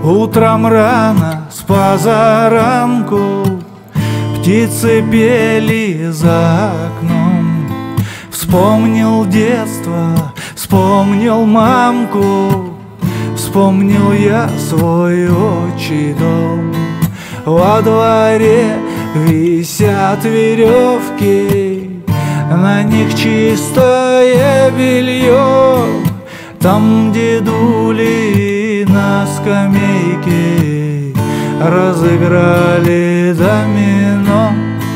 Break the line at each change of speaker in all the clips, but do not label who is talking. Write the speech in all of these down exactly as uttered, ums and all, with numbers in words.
Утром рано с позаранку птицы пели за окном. Вспомнил детство, вспомнил мамку, вспомнил я свой отчий дом. Во дворе висят веревки, на них чистое белье. Там дедули на скамейке разыграли домино.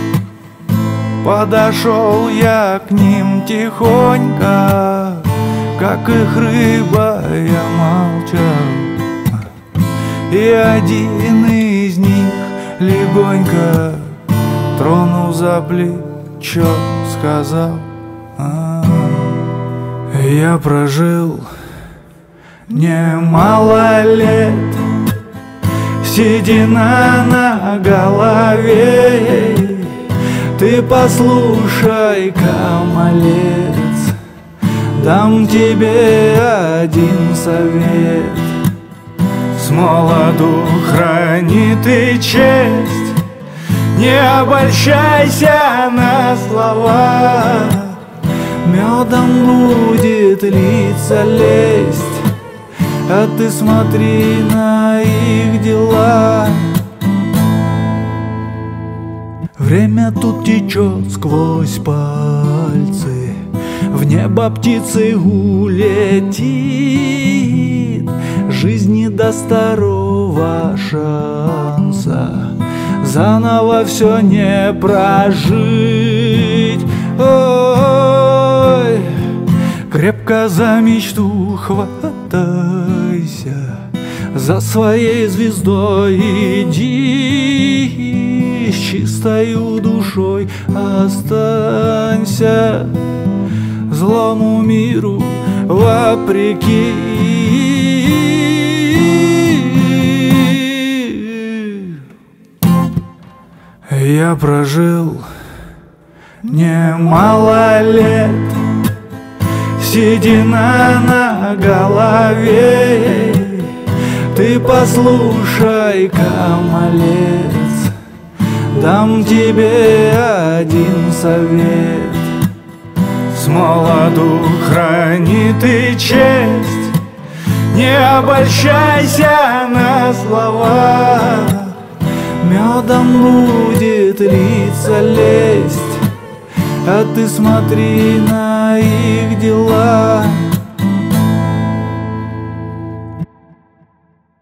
Подошел я к ним тихонько, как их рыба я молчал. И один из них легонько, тронув за плечо, сказал: а, я прожил немало лет, седина на голове. Ты послушай-ка, малец, дам тебе один совет. С молоду храни ты честь, не обольщайся на слова. Медом будет литься лесть, а ты смотри на их дела. Время тут течет сквозь пальцы, в небо птицей улетит. Жизнь не даст второго шанса, заново все не прожить. Ой, крепко за мечту хватайся, за своей звездой иди. С чистою душой останься, злому миру вопреки. Я прожил немало лет, седина на голове. Ты послушай-ка, малец, дам тебе один совет. С молоду храни ты честь, не обольщайся на слова. Медом будет литься лесть, а ты смотри на их дела.